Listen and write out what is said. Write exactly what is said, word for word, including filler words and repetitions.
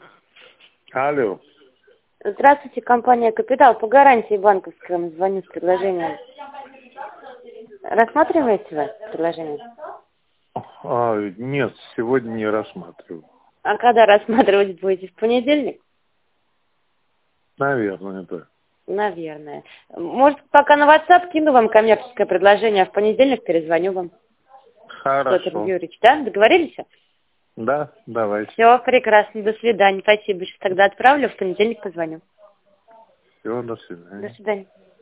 Алло. Здравствуйте, компания «Капитал». По гарантии банковской вам звоню с предложением. Рассматриваете вы предложение? А, нет, сегодня не рассматриваю. А когда рассматривать будете? В понедельник? Наверное, да. Наверное. Может, пока на WhatsApp кину вам коммерческое предложение, а в понедельник перезвоню вам. Хорошо. Петр Юрьевич, да? Договорились? Да, давайте. Все, прекрасно. До свидания. Спасибо. Сейчас тогда отправлю, в понедельник позвоню. Все, до свидания. До свидания.